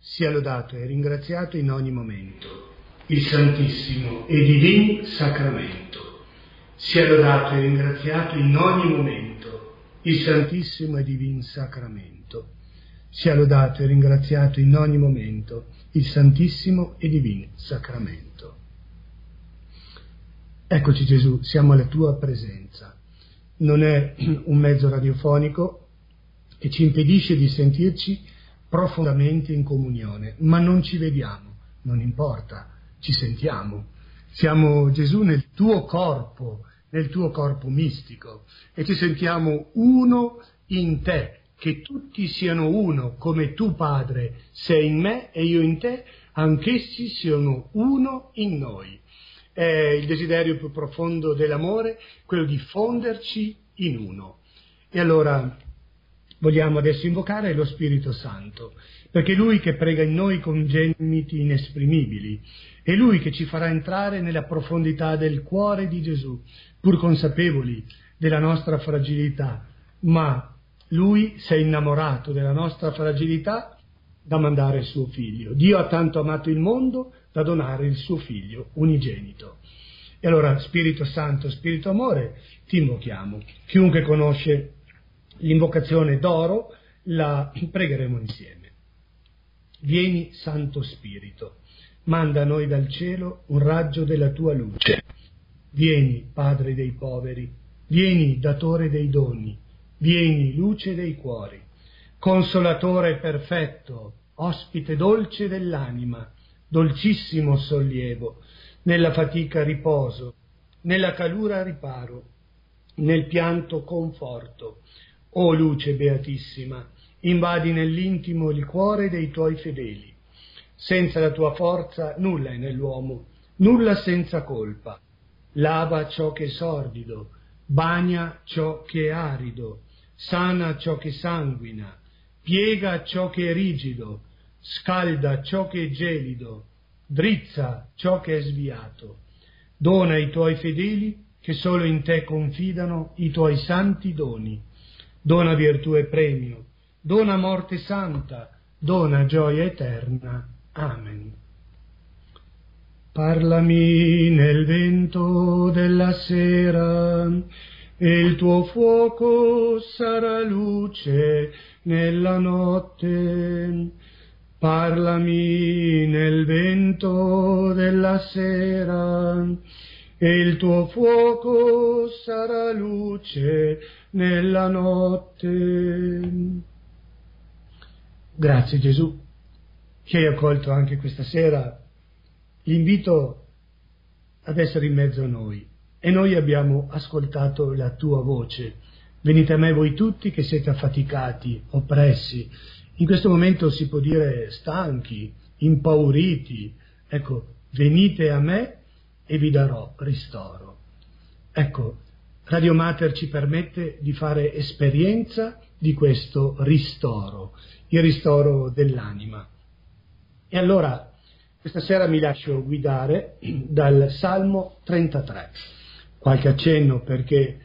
sia lodato e ringraziato in ogni momento il Santissimo e Divin Sacramento. Sia lodato e ringraziato in ogni momento il Santissimo e Divin Sacramento. Sia lodato e ringraziato in ogni momento il Santissimo e Divin Sacramento. Eccoci Gesù, siamo alla tua presenza. Non è un mezzo radiofonico che ci impedisce di sentirci profondamente in comunione, ma non ci vediamo, non importa, ci sentiamo. Siamo Gesù nel tuo corpo mistico, e ci sentiamo uno in te, che tutti siano uno, come tu Padre sei in me e io in te, anch'essi siano uno in noi. È il desiderio più profondo dell'amore, quello di fonderci in uno. E allora vogliamo adesso invocare lo Spirito Santo, perché è Lui che prega in noi con gemiti inesprimibili, è Lui che ci farà entrare nella profondità del cuore di Gesù, pur consapevoli della nostra fragilità, ma Lui si è innamorato della nostra fragilità da mandare il suo Figlio. Dio ha tanto amato il mondo da donare il suo Figlio unigenito. E allora, Spirito Santo, Spirito Amore, ti invochiamo. Chiunque conosce l'invocazione d'oro, la pregheremo insieme. Vieni, Santo Spirito, manda a noi dal cielo un raggio della tua luce. Vieni, Padre dei poveri, vieni, datore dei doni, vieni, luce dei cuori, consolatore perfetto, ospite dolce dell'anima, dolcissimo sollievo, nella fatica riposo, nella calura riparo, nel pianto conforto. O luce beatissima, invadi nell'intimo il cuore dei tuoi fedeli. Senza la tua forza nulla è nell'uomo, nulla senza colpa. Lava ciò che è sordido, bagna ciò che è arido, sana ciò che sanguina, piega ciò che è rigido, scalda ciò che è gelido, drizza ciò che è sviato. Dona ai tuoi fedeli che solo in te confidano i tuoi santi doni. Dona virtù e premio, dona morte santa, dona gioia eterna. Amen. Parlami nel vento della sera, e il tuo fuoco sarà luce nella notte. Parlami nel vento della sera, e il tuo fuoco sarà luce nella notte. Grazie Gesù, che hai accolto anche questa sera l'invito ad essere in mezzo a noi, e noi abbiamo ascoltato la tua voce. Venite a me voi tutti che siete affaticati, oppressi, in questo momento si può dire stanchi, impauriti. Ecco, venite a me e vi darò ristoro. Ecco, Radio Mater ci permette di fare esperienza di questo ristoro, il ristoro dell'anima. E allora, questa sera mi lascio guidare dal Salmo 33. Qualche accenno perché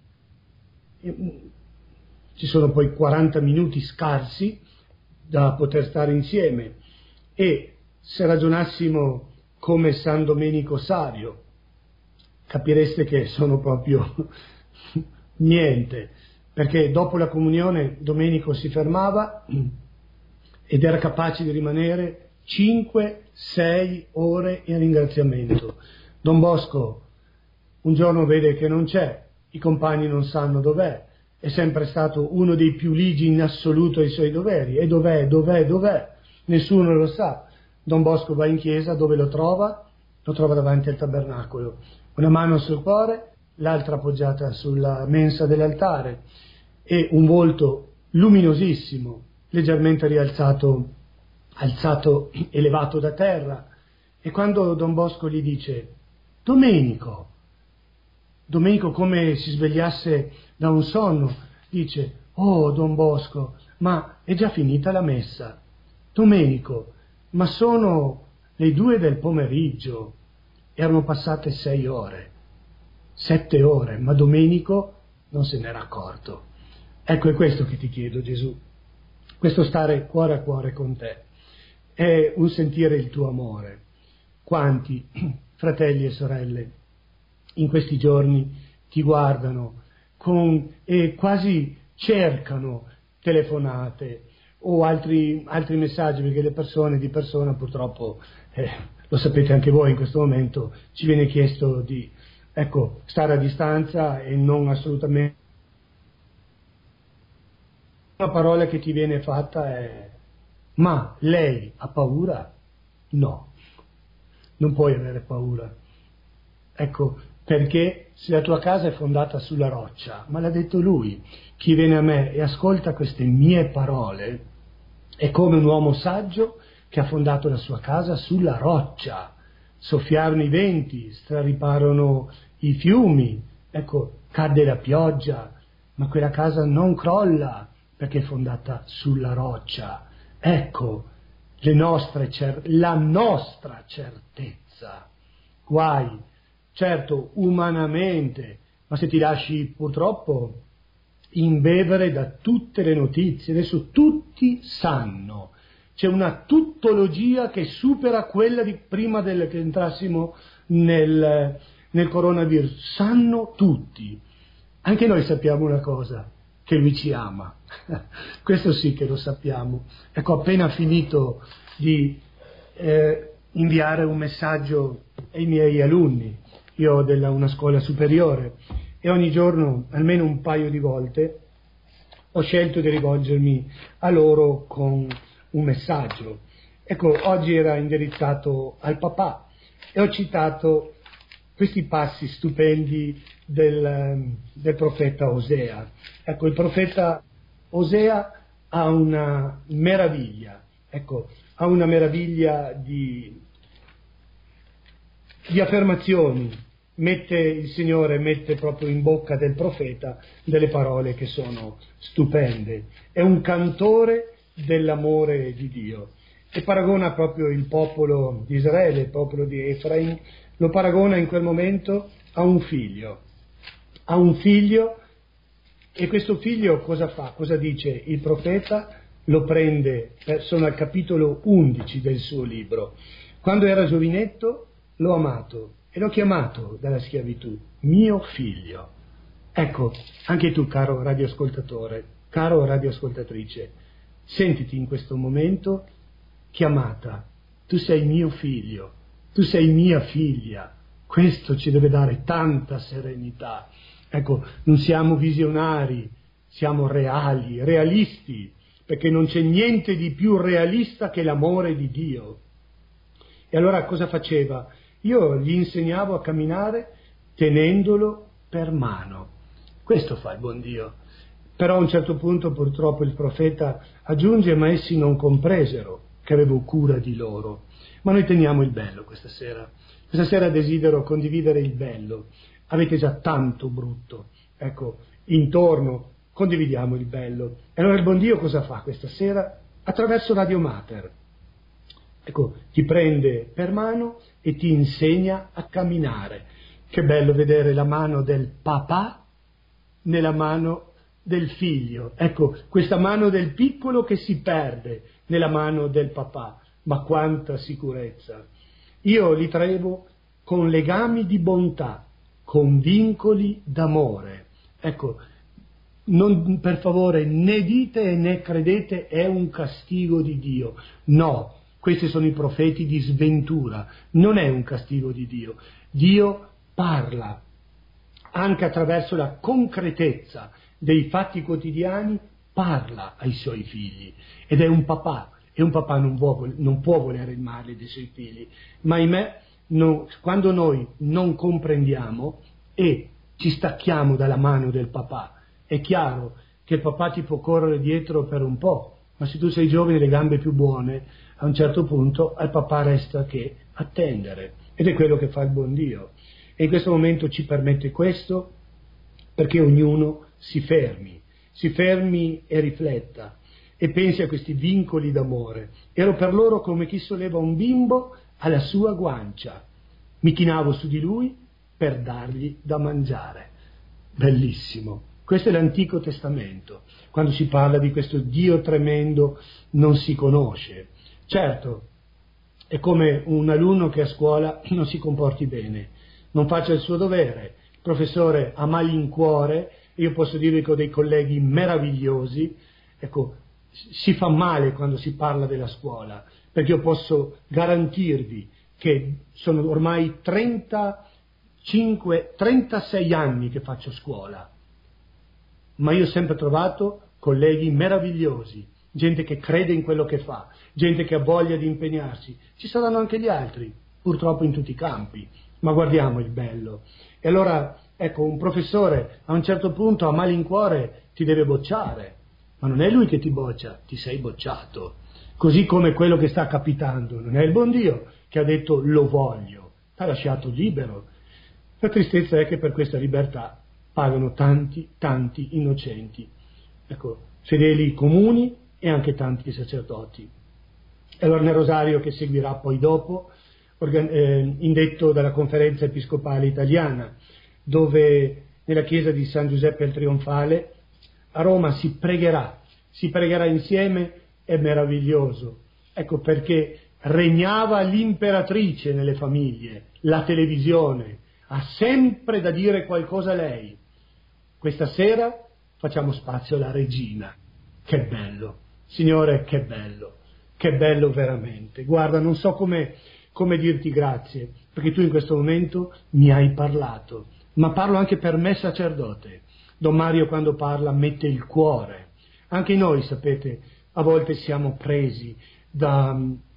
ci sono poi 40 minuti scarsi da poter stare insieme, e se ragionassimo come San Domenico Savio, capireste che sono proprio niente, perché dopo la comunione Domenico si fermava ed era capace di rimanere 5-6 ore in ringraziamento. Don Bosco un giorno vede che non c'è, i compagni non sanno dov'è, è sempre stato uno dei più ligi in assoluto ai suoi doveri, e dov'è? Nessuno lo sa. Don Bosco va in chiesa, dove lo trova? Lo trova davanti al tabernacolo, una mano sul cuore, l'altra appoggiata sulla mensa dell'altare, e un volto luminosissimo, leggermente alzato, elevato da terra. E quando Don Bosco gli dice Domenico, come si svegliasse da un sonno, dice: oh Don Bosco, ma è già finita la messa. Domenico, ma sono le 2 del pomeriggio. Erano passate 6 ore, 7 ore, ma Domenico non se n'era accorto. Ecco, è questo che ti chiedo, Gesù, questo stare cuore a cuore con te. è un sentire il tuo amore. Quanti fratelli e sorelle in questi giorni ti guardano e quasi cercano telefonate o altri messaggi, perché le persone di persona purtroppo, lo sapete anche voi, in questo momento ci viene chiesto di stare a distanza e non assolutamente. Una parola che ti viene fatta è: ma lei ha paura? No, non puoi avere paura. Perché se la tua casa è fondata sulla roccia, ma l'ha detto lui, chi viene a me e ascolta queste mie parole è come un uomo saggio che ha fondato la sua casa sulla roccia. Soffiarono i venti, strariparono i fiumi, cadde la pioggia, ma quella casa non crolla perché è fondata sulla roccia. La nostra certezza. Guai, certo, umanamente, ma se ti lasci purtroppo imbevere da tutte le notizie, adesso tutti sanno, c'è una tuttologia che supera quella di prima che entrassimo nel coronavirus, sanno tutti. Anche noi sappiamo una cosa, che lui ci ama, questo sì che lo sappiamo. Appena finito di inviare un messaggio ai miei alunni, io ho una scuola superiore e ogni giorno, almeno un paio di volte, ho scelto di rivolgermi a loro con un messaggio. Oggi era indirizzato al papà e ho citato questi passi stupendi del profeta Osea. Il profeta Osea ha una meraviglia, ha una meraviglia di affermazioni. Il Signore mette proprio in bocca del profeta delle parole che sono stupende. È un cantore dell'amore di Dio e paragona proprio il popolo di Israele, il popolo di Efraim, lo paragona in quel momento a un figlio. Ha un figlio e questo figlio cosa fa? Cosa dice il profeta? Lo prende, sono al capitolo 11 del suo libro. Quando era giovinetto l'ho amato e l'ho chiamato dalla schiavitù mio figlio. Anche tu, caro radioascoltatore, caro radioascoltatrice, sentiti in questo momento chiamata. Tu sei mio figlio, tu sei mia figlia. Questo ci deve dare tanta serenità. Non siamo visionari, siamo realisti, perché non c'è niente di più realista che l'amore di Dio. E allora cosa faceva? Io gli insegnavo a camminare tenendolo per mano. Questo fa il buon Dio. Però a un certo punto purtroppo il profeta aggiunge: ma essi non compresero che avevo cura di loro. Ma noi teniamo il bello questa sera. Questa sera desidero condividere il bello. Avete già tanto brutto. Intorno condividiamo il bello. E allora il buon Dio cosa fa questa sera? Attraverso Radio Mater. Ti prende per mano e ti insegna a camminare. Che bello vedere la mano del papà nella mano del figlio. Questa mano del piccolo che si perde nella mano del papà. Ma quanta sicurezza! Io li traevo con legami di bontà, con vincoli d'amore. Non, per favore, né dite né credete è un castigo di Dio. No, questi sono i profeti di sventura, non è un castigo di Dio. Dio parla anche attraverso la concretezza dei fatti quotidiani, parla ai suoi figli ed è un papà, e un papà non può volere il male dei suoi figli, ma ahimè quando noi non comprendiamo e ci stacchiamo dalla mano del papà, è chiaro che il papà ti può correre dietro per un po', ma se tu sei giovane e le gambe più buone, a un certo punto al papà resta che attendere, ed è quello che fa il buon Dio. E in questo momento ci permette questo perché ognuno si fermi e rifletta e pensi a questi vincoli d'amore. Ero per loro come chi solleva un bimbo alla sua guancia, mi chinavo su di lui per dargli da mangiare. Bellissimo. Questo è l'Antico Testamento, quando si parla di questo Dio tremendo non si conosce. Certo, è come un alunno che a scuola non si comporti bene, non faccia il suo dovere, il professore ha malincuore, io posso dirvi che ho dei colleghi meravigliosi, ecco, si fa male quando si parla della scuola, perché io posso garantirvi che sono ormai 36 anni che faccio scuola, ma io ho sempre trovato colleghi meravigliosi, gente che crede in quello che fa, gente che ha voglia di impegnarsi. Ci saranno anche gli altri, purtroppo in tutti i campi, ma guardiamo il bello. E allora, ecco, un professore a un certo punto a malincuore ti deve bocciare, ma non è lui che ti boccia, ti sei bocciato. Così come quello che sta capitando, non è il buon Dio che ha detto lo voglio, ti ha lasciato libero. La tristezza è che per questa libertà pagano tanti innocenti, ecco, fedeli comuni e anche tanti sacerdoti. E allora nel rosario che seguirà poi dopo, indetto dalla Conferenza Episcopale Italiana, dove nella chiesa di San Giuseppe il Trionfale a Roma si pregherà insieme, è meraviglioso, ecco perché regnava l'imperatrice nelle famiglie, la televisione, ha sempre da dire qualcosa lei. Questa sera facciamo spazio alla regina. Che bello, Signore, che bello veramente. Guarda, non so come dirti grazie, perché tu in questo momento mi hai parlato, ma parlo anche per me sacerdote. Don Mario quando parla mette il cuore. Anche noi, sapete, a volte siamo presi da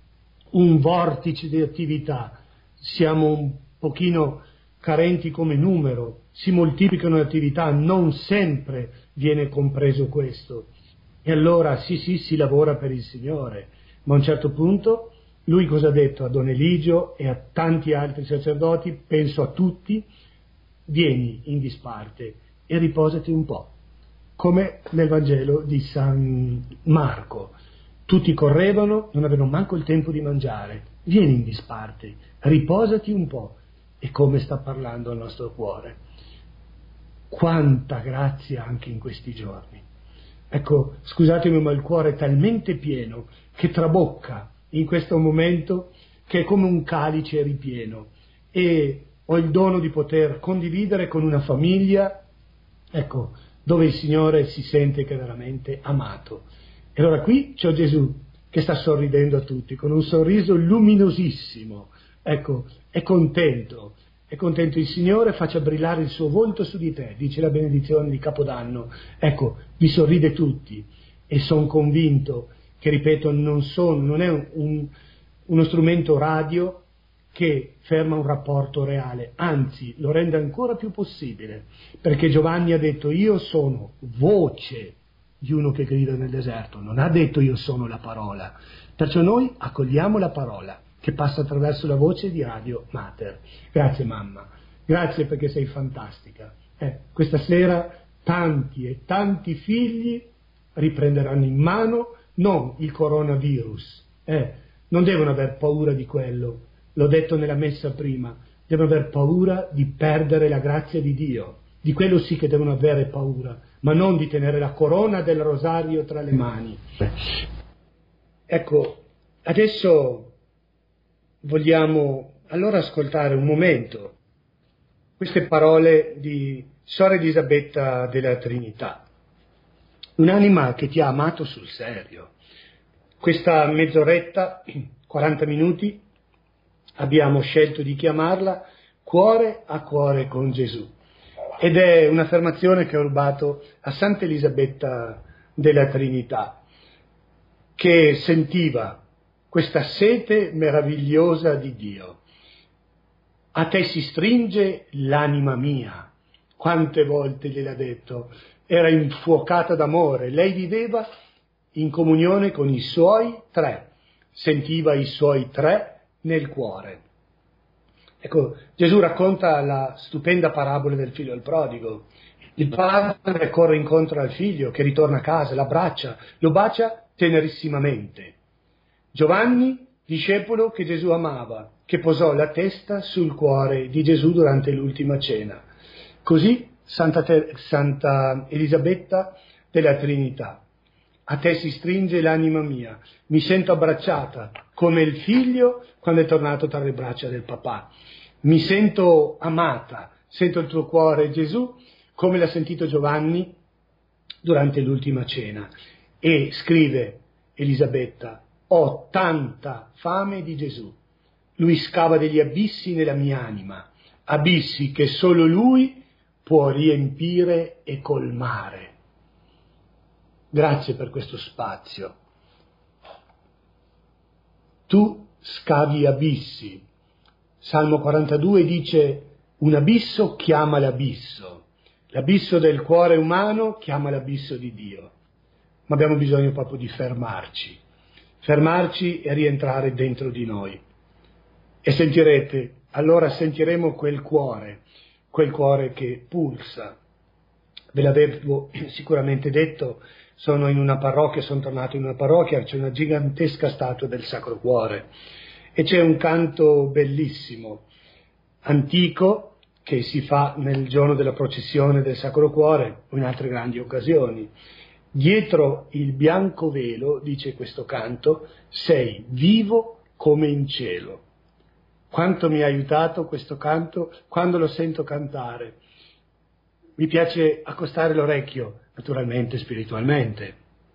un vortice di attività, siamo un pochino carenti come numero, si moltiplicano le attività, non sempre viene compreso questo. E allora sì, si lavora per il Signore, ma a un certo punto lui cosa ha detto a Don Eligio e a tanti altri sacerdoti, penso a tutti, vieni in disparte e riposati un po', come nel Vangelo di San Marco. Tutti correvano, non avevano manco il tempo di mangiare, vieni in disparte, riposati un po', e come sta parlando al nostro cuore. Quanta grazia anche in questi giorni. Ecco, scusatemi, ma il cuore è talmente pieno che trabocca in questo momento, che è come un calice ripieno, e ho il dono di poter condividere con una famiglia, ecco, dove il Signore si sente che è veramente amato. E allora qui c'è Gesù che sta sorridendo a tutti, con un sorriso luminosissimo, ecco, è contento il Signore, faccia brillare il suo volto su di te, dice la benedizione di Capodanno, ecco, vi sorride tutti, e sono convinto che, ripeto, non è uno strumento radio che ferma un rapporto reale, anzi lo rende ancora più possibile, perché Giovanni ha detto io sono voce di uno che grida nel deserto, non ha detto io sono la parola, perciò noi accogliamo la parola che passa attraverso la voce di Radio Mater. Grazie mamma, grazie perché sei fantastica. Questa sera tanti e tanti figli riprenderanno in mano non il coronavirus, non devono aver paura di quello, l'ho detto nella messa prima, devono aver paura di perdere la grazia di Dio, di quello sì che devono avere paura, ma non di tenere la corona del rosario tra le mani. Ecco, adesso vogliamo allora ascoltare un momento queste parole di Sor Elisabetta della Trinità, un'anima che ti ha amato sul serio. Questa mezz'oretta, 40 minuti, abbiamo scelto di chiamarla Cuore a cuore con Gesù, ed è un'affermazione che ho rubato a Santa Elisabetta della Trinità, che sentiva questa sete meravigliosa di Dio. A te si stringe l'anima mia. Quante volte gliel'ha detto? Era infuocata d'amore. Lei viveva in comunione con i suoi tre, sentiva i suoi tre nel cuore. Ecco, Gesù racconta la stupenda parabola del figlio del prodigo. Il padre corre incontro al figlio che ritorna a casa, l'abbraccia, lo bacia tenerissimamente. Giovanni, discepolo che Gesù amava, che posò la testa sul cuore di Gesù durante l'ultima cena. Così Santa Elisabetta della Trinità. a te si stringe l'anima mia, mi sento abbracciata come il figlio quando è tornato tra le braccia del papà, mi sento amata, sento il tuo cuore Gesù, come l'ha sentito Giovanni durante l'ultima cena. E scrive Elisabetta: ho tanta fame di Gesù, lui scava degli abissi nella mia anima, abissi che solo lui può riempire e colmare. Grazie per questo spazio. Tu scavi abissi. Salmo 42 dice: un abisso chiama l'abisso. L'abisso del cuore umano chiama l'abisso di Dio. Ma abbiamo bisogno proprio di fermarci e rientrare dentro di noi. E allora sentiremo quel cuore che pulsa. Ve l'avevo sicuramente detto, sono tornato in una parrocchia, c'è una gigantesca statua del Sacro Cuore e c'è un canto bellissimo, antico, che si fa nel giorno della processione del Sacro Cuore o in altre grandi occasioni. Dietro il bianco velo, dice questo canto, sei vivo come in cielo. Quanto mi ha aiutato questo canto quando lo sento cantare. Mi piace accostare l'orecchio, naturalmente spiritualmente,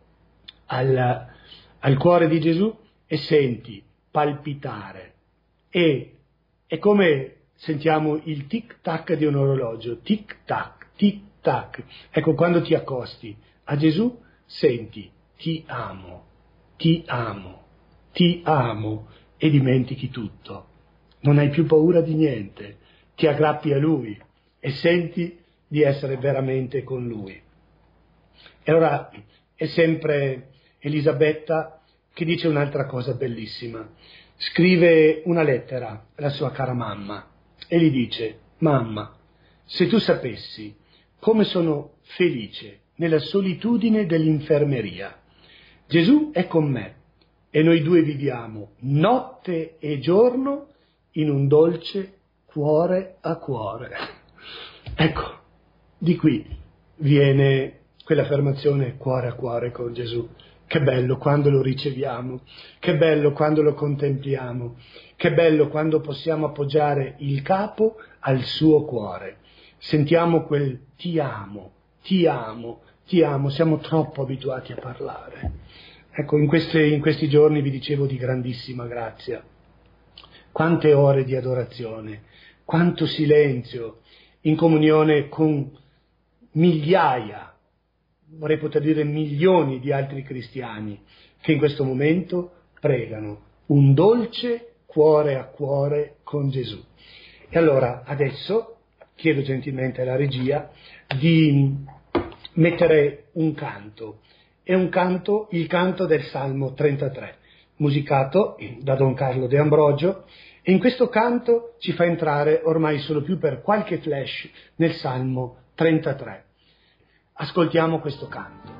al cuore di Gesù e senti palpitare. E è come sentiamo il tic-tac di un orologio, tic-tac, tic-tac. Ecco, quando ti accosti a Gesù senti ti amo, ti amo, ti amo e dimentichi tutto. Non hai più paura di niente, ti aggrappi a Lui e senti di essere veramente con Lui. E ora è sempre Elisabetta che dice un'altra cosa bellissima. Scrive una lettera alla sua cara mamma e gli dice: mamma, se tu sapessi come sono felice nella solitudine dell'infermeria. Gesù è con me e noi due viviamo notte e giorno in un dolce cuore a cuore. Ecco, di qui viene quell'affermazione cuore a cuore con Gesù. Che bello quando lo riceviamo, che bello quando lo contempliamo, che bello quando possiamo appoggiare il capo al suo cuore. Sentiamo quel ti amo, ti amo, ti amo, siamo troppo abituati a parlare. Ecco, in questi giorni vi dicevo di grandissima grazia. Quante ore di adorazione, quanto silenzio, in comunione con migliaia, vorrei poter dire milioni di altri cristiani che in questo momento pregano un dolce cuore a cuore con Gesù. E allora adesso chiedo gentilmente alla regia di mettere un canto, il canto del Salmo 33, musicato da Don Carlo De Ambrogio, e in questo canto ci fa entrare ormai solo più per qualche flash nel Salmo 33. Ascoltiamo questo canto.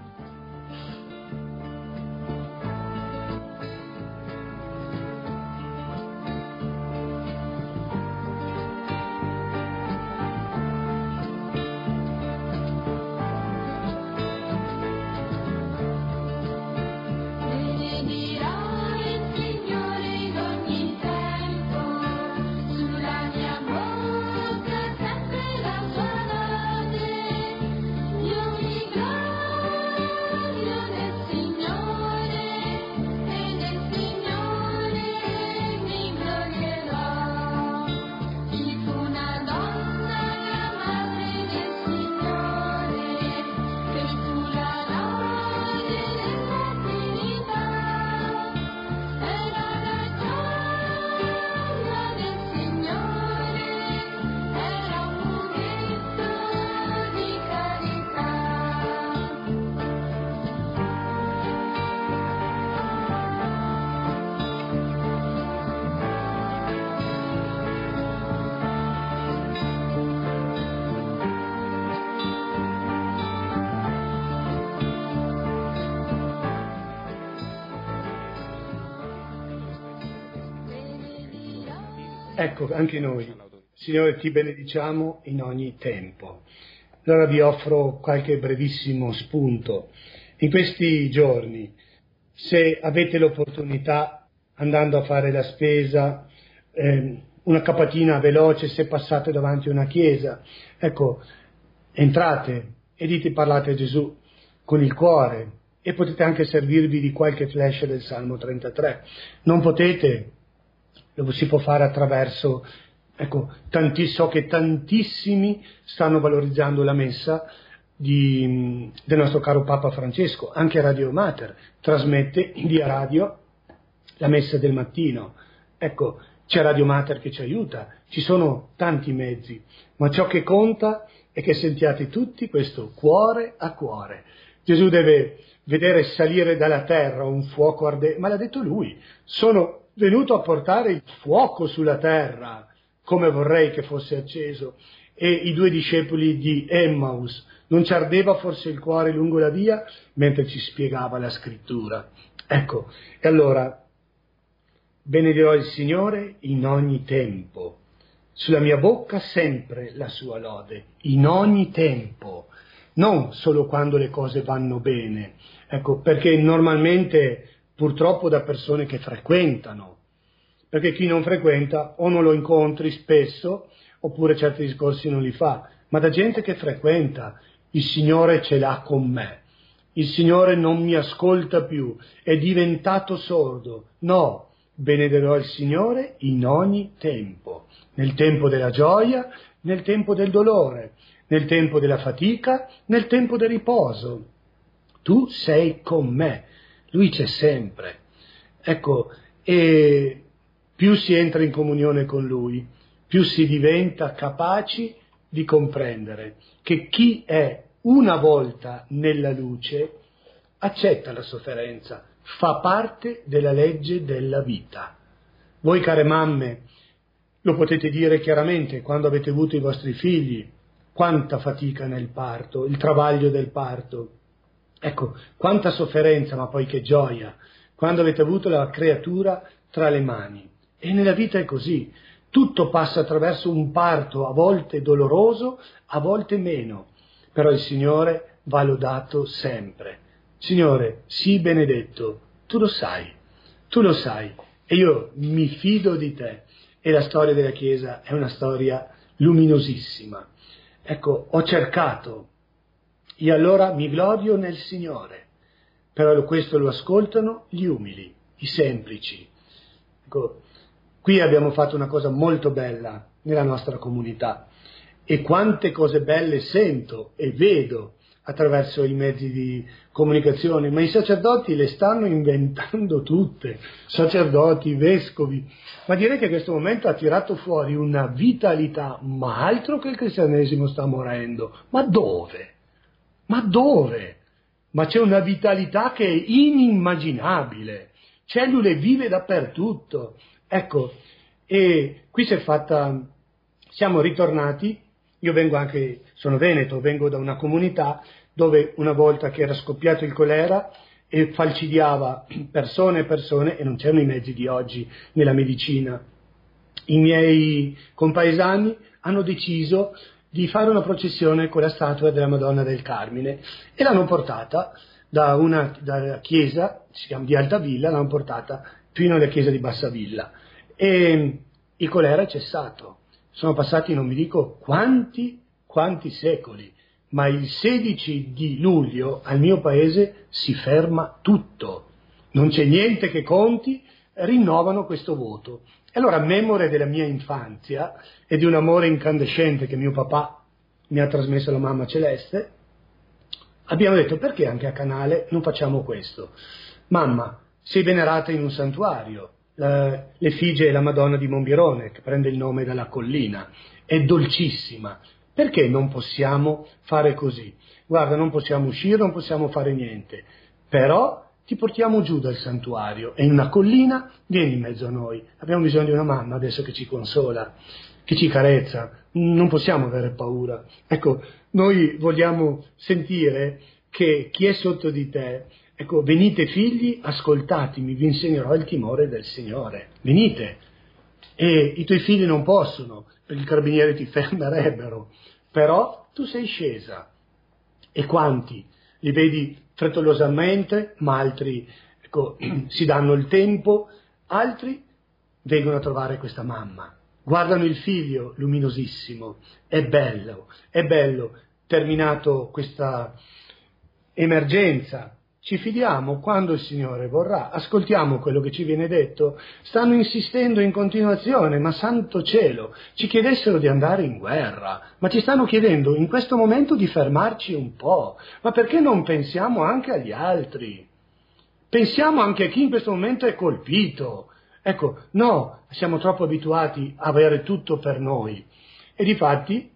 Ecco, anche noi, Signore, ti benediciamo in ogni tempo. Allora vi offro qualche brevissimo spunto In questi giorni, se avete l'opportunità, andando a fare la spesa, una capatina veloce, se passate davanti a una chiesa, ecco, entrate e parlate a Gesù con il cuore, e potete anche servirvi di qualche flash del Salmo 33. Non potete, lo si può fare attraverso, ecco, so che tantissimi stanno valorizzando la messa del nostro caro Papa Francesco. Anche Radio Mater trasmette via radio la messa del mattino. Ecco, c'è Radio Mater che ci aiuta, ci sono tanti mezzi, ma ciò che conta è che sentiate tutti questo cuore a cuore. Gesù deve vedere salire dalla terra un fuoco ardente, ma l'ha detto lui: sono venuto a portare il fuoco sulla terra, come vorrei che fosse acceso. E i 2 discepoli di Emmaus, non ci ardeva forse il cuore lungo la via mentre ci spiegava la scrittura? Ecco, e allora benedirò il Signore in ogni tempo, sulla mia bocca sempre la sua lode, in ogni tempo, non solo quando le cose vanno bene. Ecco, perché normalmente, purtroppo, da persone che frequentano, perché chi non frequenta o non lo incontri spesso, oppure certi discorsi non li fa, ma da gente che frequenta: il Signore ce l'ha con me, il Signore non mi ascolta più, è diventato sordo. No, benedirò il Signore in ogni tempo, nel tempo della gioia, nel tempo del dolore, nel tempo della fatica, nel tempo del riposo. Tu sei con me, Lui c'è sempre. Ecco, e più si entra in comunione con Lui, più si diventa capaci di comprendere che chi è una volta nella luce accetta la sofferenza, fa parte della legge della vita. Voi, care mamme, lo potete dire chiaramente quando avete avuto i vostri figli: quanta fatica nel parto, il travaglio del parto. Ecco, quanta sofferenza, ma poi che gioia, quando avete avuto la creatura tra le mani. E nella vita è così, tutto passa attraverso un parto, a volte doloroso, a volte meno, però il Signore va lodato sempre. Signore, sii benedetto, tu lo sai, e io mi fido di te. E la storia della Chiesa è una storia luminosissima. Ecco, ho cercato, e allora mi glorio nel Signore, però questo lo ascoltano gli umili, i semplici. Ecco, qui abbiamo fatto una cosa molto bella nella nostra comunità, e quante cose belle sento e vedo attraverso i mezzi di comunicazione, ma i sacerdoti le stanno inventando tutte, sacerdoti, vescovi, ma direi che questo momento ha tirato fuori una vitalità, ma altro che il cristianesimo sta morendo. Ma dove? Ma c'è una vitalità che è inimmaginabile, cellule vive dappertutto. Ecco, e qui siamo ritornati. Io sono veneto, vengo da una comunità dove una volta che era scoppiato il colera e falcidiava persone, e non c'erano i mezzi di oggi nella medicina, i miei compaesani hanno deciso di fare una processione con la statua della Madonna del Carmine e l'hanno portata dalla chiesa, si chiama di Altavilla, l'hanno portata fino alla chiesa di Bassavilla, e il colera è cessato. Sono passati non vi dico quanti secoli, ma il 16 di luglio al mio paese si ferma tutto, non c'è niente che conti, rinnovano questo voto. E allora, memore della mia infanzia e di un amore incandescente che mio papà mi ha trasmesso alla mamma celeste, abbiamo detto: perché anche a Canale non facciamo questo? Mamma, sei venerata in un santuario, l'effigie è la Madonna di Monbirone, che prende il nome dalla collina, è dolcissima, perché non possiamo fare così? Guarda, non possiamo uscire, non possiamo fare niente, però ti portiamo giù dal santuario e in una collina vieni in mezzo a noi, abbiamo bisogno di una mamma adesso che ci consola, che ci carezza, non possiamo avere paura. Ecco, noi vogliamo sentire che chi è sotto di te, ecco, venite figli, ascoltatemi, vi insegnerò il timore del Signore, venite. E i tuoi figli non possono, perché i carabinieri ti fermerebbero, però tu sei scesa. E quanti li vedi frettolosamente, ma altri si danno il tempo, altri vengono a trovare questa mamma, guardano il figlio luminosissimo, è bello, terminato questa emergenza, ci fidiamo quando il Signore vorrà, ascoltiamo quello che ci viene detto, stanno insistendo in continuazione, ma santo cielo, ci chiedessero di andare in guerra, ma ci stanno chiedendo in questo momento di fermarci un po', ma perché non pensiamo anche agli altri? Pensiamo anche a chi in questo momento è colpito. Ecco, no, siamo troppo abituati a avere tutto per noi. E difatti,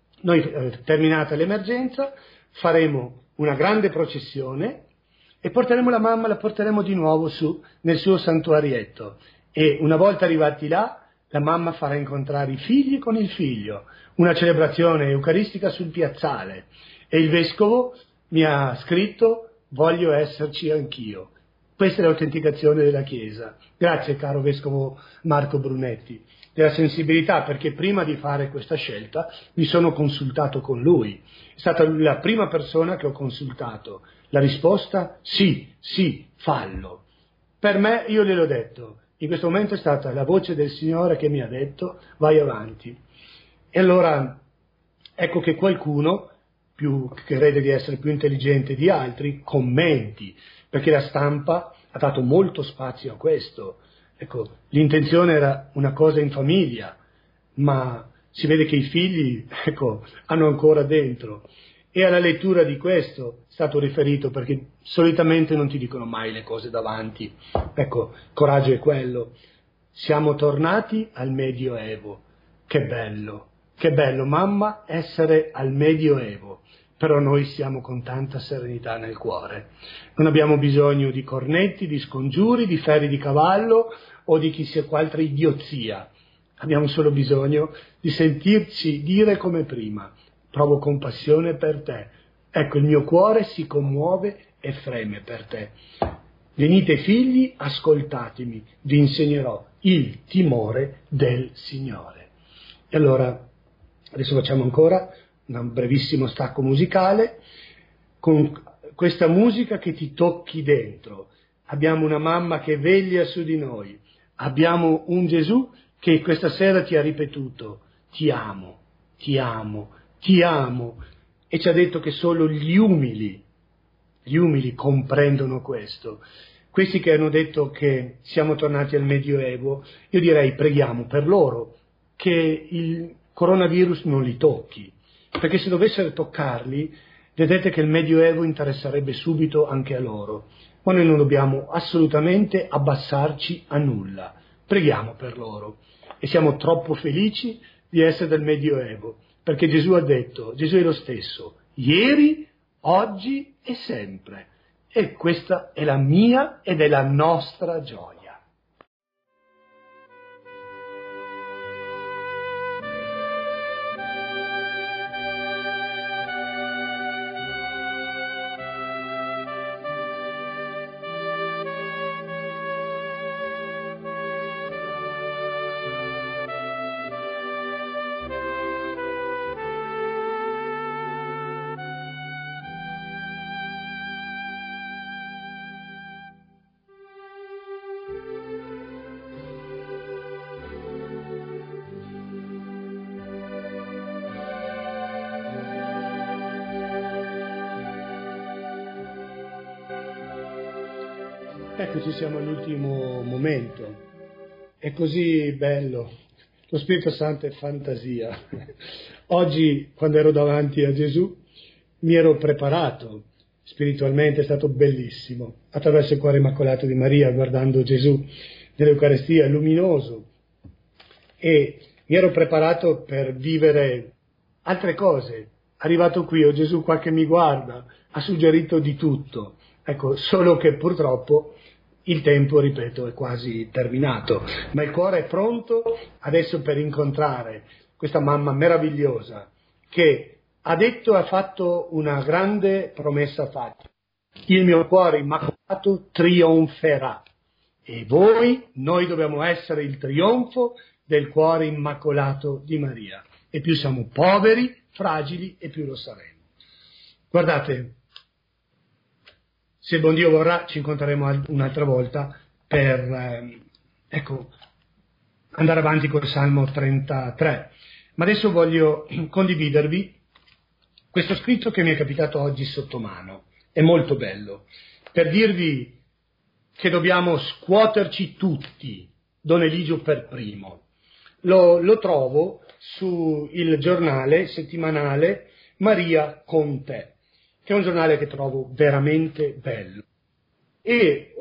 noi, terminata l'emergenza, faremo una grande processione e porteremo la mamma, la porteremo di nuovo su nel suo santuarietto. E una volta arrivati là, la mamma farà incontrare i figli con il figlio, una celebrazione eucaristica sul piazzale. E il vescovo mi ha scritto: voglio esserci anch'io. Questa è l'autenticazione della Chiesa. Grazie, caro Vescovo Marco Brunetti, della sensibilità, perché prima di fare questa scelta mi sono consultato con lui. È stata la prima persona che ho consultato. La risposta: sì, fallo. Per me, io gliel'ho detto, in questo momento è stata la voce del Signore che mi ha detto: vai avanti. E allora, ecco che qualcuno, che crede di essere più intelligente di altri, commenti, perché la stampa ha dato molto spazio a questo. Ecco, l'intenzione era una cosa in famiglia, ma si vede che i figli, hanno ancora dentro. E alla lettura di questo è stato riferito, perché solitamente non ti dicono mai le cose davanti. Ecco, coraggio è quello. Siamo tornati al Medioevo. Che bello, mamma, essere al Medioevo. Però noi siamo con tanta serenità nel cuore. Non abbiamo bisogno di cornetti, di scongiuri, di ferri di cavallo o di chissà qualche idiozia. Abbiamo solo bisogno di sentirci dire come prima: provo compassione per te. Ecco, il mio cuore si commuove e freme per te. Venite figli, ascoltatemi, vi insegnerò il timore del Signore. E allora, adesso facciamo ancora un brevissimo stacco musicale, con questa musica che ti tocchi dentro. Abbiamo una mamma che veglia su di noi, abbiamo un Gesù che questa sera ti ha ripetuto: ti amo, e ci ha detto che solo gli umili comprendono questo. Questi che hanno detto che siamo tornati al Medioevo, io direi: preghiamo per loro che il coronavirus non li tocchi, perché se dovessero toccarli, vedete che il Medioevo interesserebbe subito anche a loro. Ma noi non dobbiamo assolutamente abbassarci a nulla. Preghiamo per loro e siamo troppo felici di essere del Medioevo, perché Gesù ha detto, Gesù è lo stesso, ieri, oggi e sempre. E questa è la mia ed è la nostra gioia. Eccoci, siamo all'ultimo momento. È così bello. Lo Spirito Santo è fantasia. Oggi, quando ero davanti a Gesù, mi ero preparato spiritualmente, è stato bellissimo. Attraverso il cuore immacolato di Maria, guardando Gesù nell'Eucaristia, luminoso. E mi ero preparato per vivere altre cose. Arrivato qui, ho Gesù qua che mi guarda, ha suggerito di tutto. Ecco, solo che purtroppo il tempo, ripeto, è quasi terminato, ma il cuore è pronto adesso per incontrare questa mamma meravigliosa che ha detto e ha fatto una grande promessa fatta: il mio cuore immacolato trionferà. E noi dobbiamo essere il trionfo del cuore immacolato di Maria. E più siamo poveri, fragili, e più lo saremo. Guardate, Se il buon Dio vorrà ci incontreremo un'altra volta per andare avanti col Salmo 33. Ma adesso voglio condividervi questo scritto che mi è capitato oggi sotto mano. È molto bello, per dirvi che dobbiamo scuoterci tutti, Don Eligio per primo. Lo trovo sul giornale settimanale Maria con te, che è un giornale che trovo veramente bello, e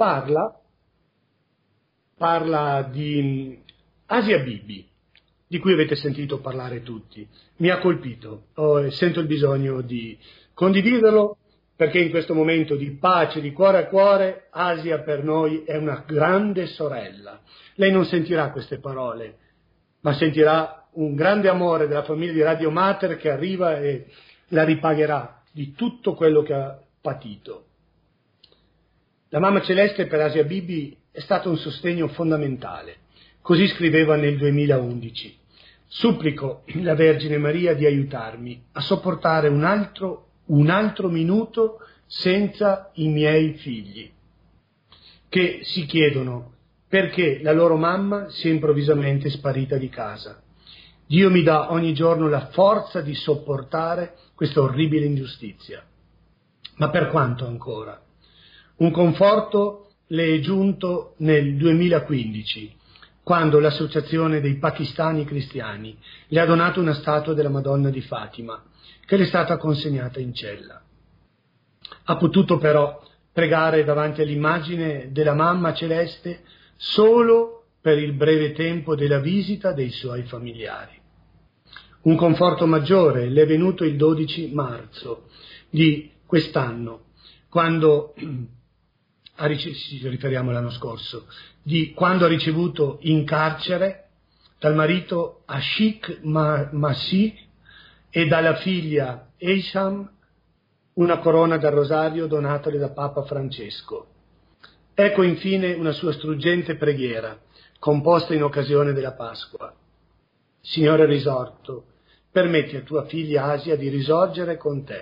parla di Asia Bibi, di cui avete sentito parlare tutti. Mi ha colpito, sento il bisogno di condividerlo, perché in questo momento di pace, di cuore a cuore, Asia per noi è una grande sorella. Lei non sentirà queste parole, ma sentirà un grande amore della famiglia di Radio Mater che arriva e la ripagherà di tutto quello che ha patito. La Mamma Celeste per Asia Bibi è stato un sostegno fondamentale. Così scriveva nel 2011. Supplico la Vergine Maria di aiutarmi a sopportare un altro minuto senza i miei figli, che si chiedono perché la loro mamma sia improvvisamente sparita di casa. Dio mi dà ogni giorno la forza di sopportare questa orribile ingiustizia. Ma per quanto ancora? Un conforto le è giunto nel 2015, quando l'Associazione dei Pakistani Cristiani le ha donato una statua della Madonna di Fatima, che le è stata consegnata in cella. Ha potuto però pregare davanti all'immagine della Mamma Celeste solo per il breve tempo della visita dei suoi familiari. Un conforto maggiore le è venuto il 12 marzo di quest'anno, quando ci riferiamo all'anno scorso, quando ha ricevuto in carcere dal marito Ashik Masih e dalla figlia Eisham una corona dal rosario donatale da Papa Francesco. Ecco infine una sua struggente preghiera, composta in occasione della Pasqua. Signore risorto, permetti a tua figlia Asia di risorgere con te.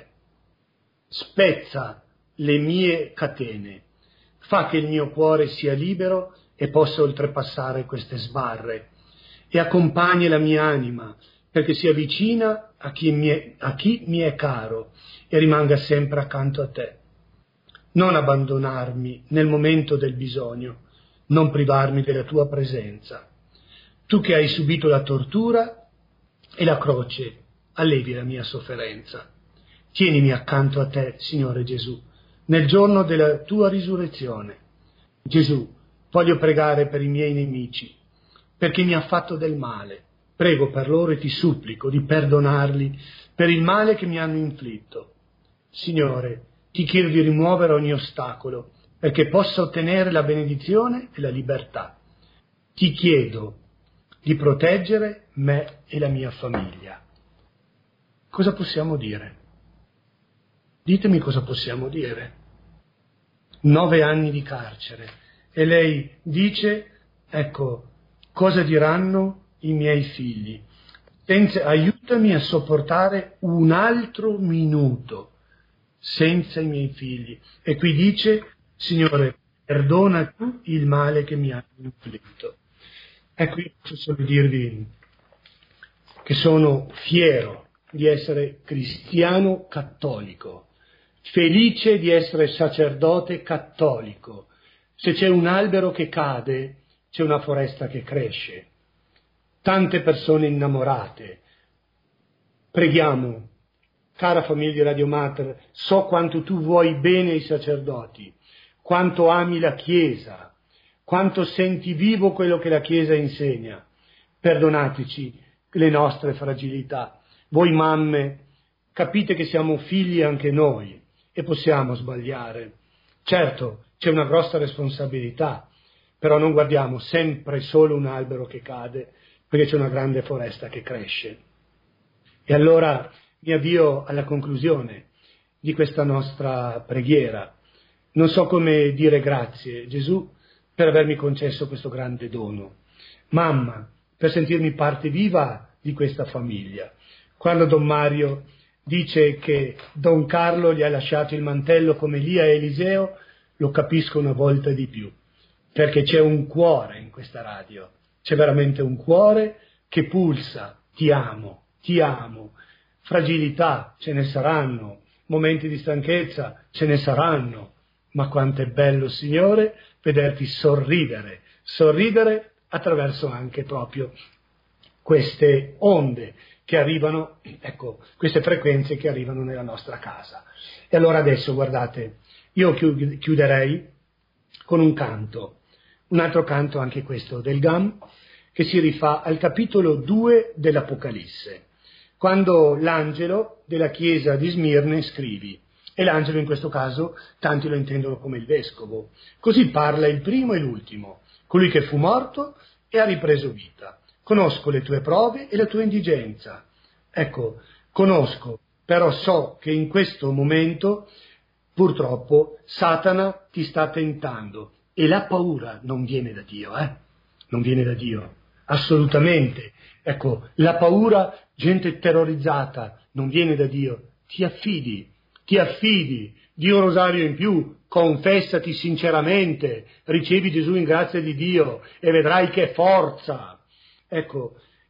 Spezza le mie catene, fa che il mio cuore sia libero e possa oltrepassare queste sbarre, e accompagni la mia anima perché sia vicina a chi mi è caro e rimanga sempre accanto a te. Non abbandonarmi nel momento del bisogno, non privarmi della tua presenza. Tu che hai subito la tortura e la croce, allevi la mia sofferenza. Tienimi accanto a te, Signore Gesù, nel giorno della tua risurrezione. Gesù, voglio pregare per i miei nemici, perché mi ha fatto del male. Prego per loro e ti supplico di perdonarli per il male che mi hanno inflitto. Signore, ti chiedo di rimuovere ogni ostacolo, perché possa ottenere la benedizione e la libertà. Ti chiedo di proteggere me e la mia famiglia. Cosa possiamo dire? Ditemi cosa possiamo dire. 9 anni di carcere. E lei dice, ecco, cosa diranno i miei figli? Aiutami a sopportare un altro minuto senza i miei figli. E qui dice, Signore, perdona tu il male che mi hanno inflitto. Ecco, io posso solo dirvi che sono fiero di essere cristiano cattolico, felice di essere sacerdote cattolico. Se c'è un albero che cade, c'è una foresta che cresce. Tante persone innamorate. Preghiamo, cara famiglia di Radio Mater, so quanto tu vuoi bene ai sacerdoti, quanto ami la Chiesa, quanto senti vivo quello che la Chiesa insegna. Perdonateci le nostre fragilità. Voi mamme, capite che siamo figli anche noi e possiamo sbagliare. Certo, c'è una grossa responsabilità, però non guardiamo sempre solo un albero che cade, perché c'è una grande foresta che cresce. E allora mi avvio alla conclusione di questa nostra preghiera. Non so come dire grazie, Gesù, per avermi concesso questo grande dono. Mamma, per sentirmi parte viva di questa famiglia. Quando Don Mario dice che Don Carlo gli ha lasciato il mantello come Elia e Eliseo, lo capisco una volta di più, perché c'è un cuore in questa radio, c'è veramente un cuore che pulsa, ti amo, fragilità ce ne saranno, momenti di stanchezza ce ne saranno, ma quanto è bello, Signore, vederti sorridere attraverso anche proprio queste onde che arrivano, ecco, queste frequenze che arrivano nella nostra casa. E allora adesso, guardate, io chiuderei con un canto, un altro canto anche questo del GAM, che si rifà al capitolo 2 dell'Apocalisse, quando l'angelo della chiesa di Smirne scrivi, e l'angelo in questo caso tanti lo intendono come il vescovo, così parla il primo e l'ultimo, colui che fu morto e ha ripreso vita. Conosco le tue prove e la tua indigenza. Ecco, conosco, però so che in questo momento purtroppo Satana ti sta tentando e la paura non viene da Dio, non viene da Dio, assolutamente. Ecco, la paura, gente terrorizzata, non viene da Dio. Ti affidi, di un rosario in più, confessati sinceramente, ricevi Gesù in grazia di Dio e vedrai che forza. Ecco,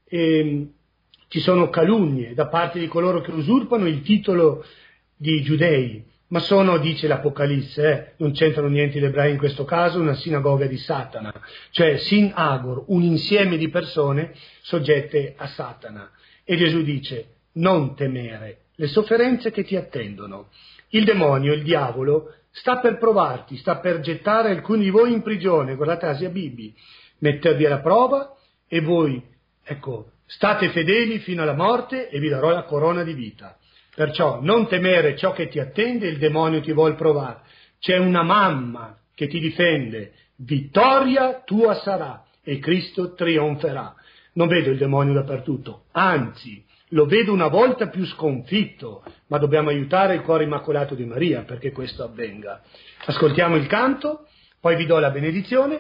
ci sono calunnie da parte di coloro che usurpano il titolo di giudei, ma sono, dice l'Apocalisse, non c'entrano niente gli ebrei in questo caso, una sinagoga di Satana, cioè Sin Agor, un insieme di persone soggette a Satana. E Gesù dice, non temere le sofferenze che ti attendono. Il demonio, il diavolo, sta per provarti, sta per gettare alcuni di voi in prigione, guardate Asia Bibi, mettervi alla prova e voi, ecco, state fedeli fino alla morte e vi darò la corona di vita. Perciò non temere ciò che ti attende, il demonio ti vuol provare. C'è una mamma che ti difende, vittoria tua sarà e Cristo trionferà. Non vedo il demonio dappertutto, anzi, lo vedo una volta più sconfitto, ma dobbiamo aiutare il cuore immacolato di Maria perché questo avvenga. Ascoltiamo il canto, poi vi do la benedizione.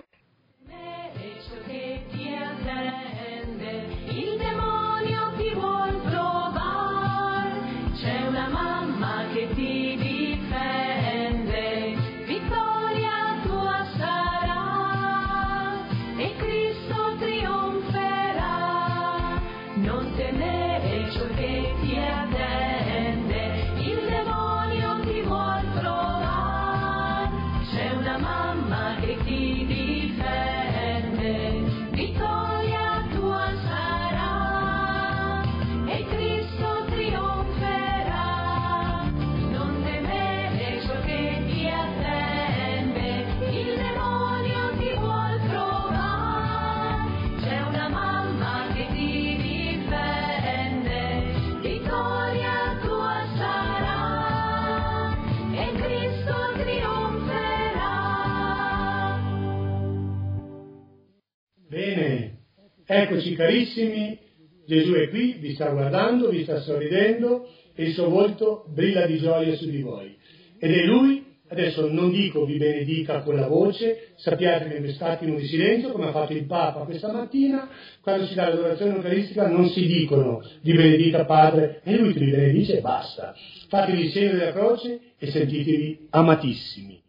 Bene, eccoci carissimi, Gesù è qui, vi sta guardando, vi sta sorridendo e il suo volto brilla di gioia su di voi. Ed è Lui, adesso non dico vi benedica con la voce, sappiate che state in un silenzio come ha fatto il Papa questa mattina, quando si dà l'adorazione eucaristica non si dicono vi benedica Padre, e Lui ti benedice e basta. Fatevi il segno della croce e sentitevi amatissimi.